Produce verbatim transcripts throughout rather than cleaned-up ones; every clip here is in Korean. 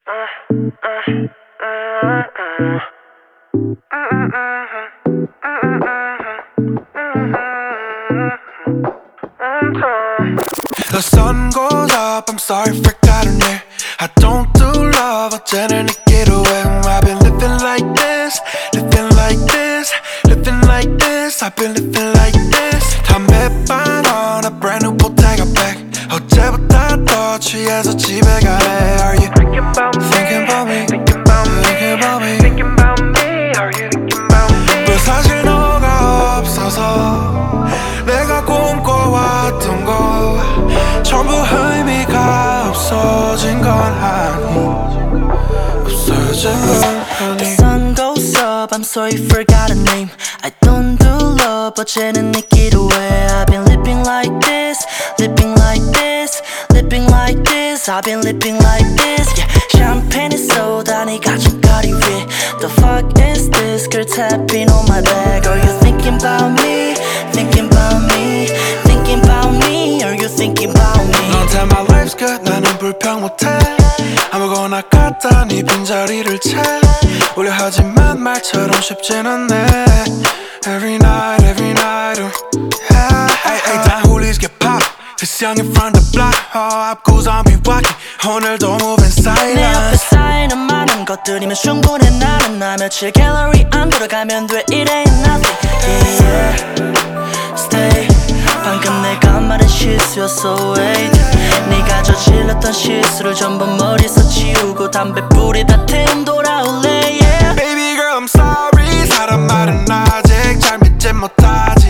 The sun goes up, I'm sorry, forgot her name. I don't do love, 어제는 get away. I've been living like this, living like this, living like this. I've been living like this. 담배반 on a brand new Bottega bag. 어제보다 더 취해서 집에 가래. Are you thinking about me? Thinking about me? Thinking about me? Thinking about me? Thinking about me? Are you thinking about me? 왜 사실 너가 없어서 내가 꿈꿔왔던 거 전부 의미가 없어진 건 아니, 없어진 건 아니. The sun goes up, I'm sorry, forgot a name. I don't do love, 어제는 get away. I've been living like this, living like this, living like this. I've been living like this, yeah. 샴페인에 쏟아 네 가슴거리 위에. The fuck is this? girl tapping on my back. Are you thinking about me? Thinking about me? Thinking about me? Are you thinking about me? 너한테 my life's good, 나는 불평 못해. 아무거나 갖다 네 빈자리를 채. 우려 하지만 말처럼 쉽진 않네. Every night, every night, yeah. Ay, ay, 다 홀리스 get pop. This young in front of the block. Oh, 앞고 zombie walking. 오늘도 moving silent. 내 앞에 쌓이는 많은 것들이면 충분해. 나는 나 며칠 갤러리 안 돌아가면 돼. It ain't nothing, yeah, yeah. Stay. 방금 내가 말한 실수였어, wait. 네가 저질렀던 실수를 전부 머리에서 지우고 담배불이 다 태운 돌아올래, yeah. Baby girl, I'm sorry. 사람 말은 아직 잘 믿지 못하지.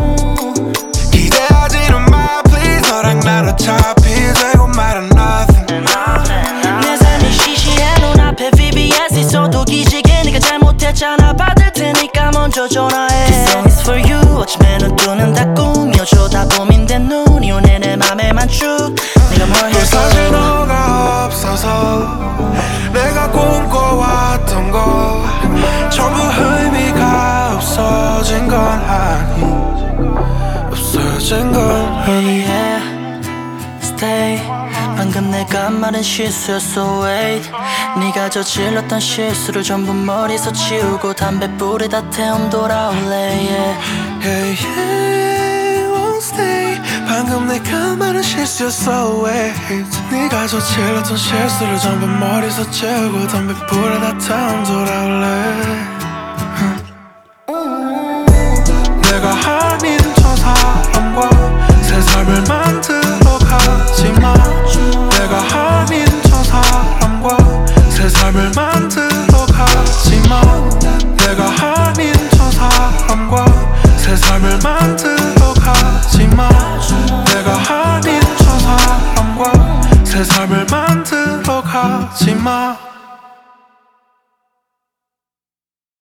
기대하지는 마, please. 너랑 난 어차피 되고 말은 nothing. 내 삶이 시시해 눈앞에 브이비에스 있어도 기지개 네가 잘못했잖아. 받을 테니까 먼저 전화해. This song is for you. 아침에 눈 뜨는 다 꿈이여. 쳐다보면 눈이 오네 내 맘에만 쭉. 네가 뭘 해서 사실 너가 없어서 내가 꿈꿔왔던 거 전부 의미가 없어진 건 아니, 없어진 건 아니. yeah. Stay. 방금 내가 말한 실수였어, wait. 네가 저질렀던 실수를 전부 머리에서 지우고 담배불에 다 태움 돌아올래, yeah. Yeah, yeah, won't stay. 방금 내가 말한 실수였어, wait. 네가 저질렀던 실수를 전부 머리에서 지우고 담배불에 다 태움 돌아올래. 내가 아닌 저 사람과 새 삶을 만들어 가지마. 내가 아닌 저 사람과 새 삶을 만들어 가지마. 내가 아닌 저 사람과 새 삶을 만들어 가지마. 내가 아닌 저 사람과 새 삶을 만들어 가지마.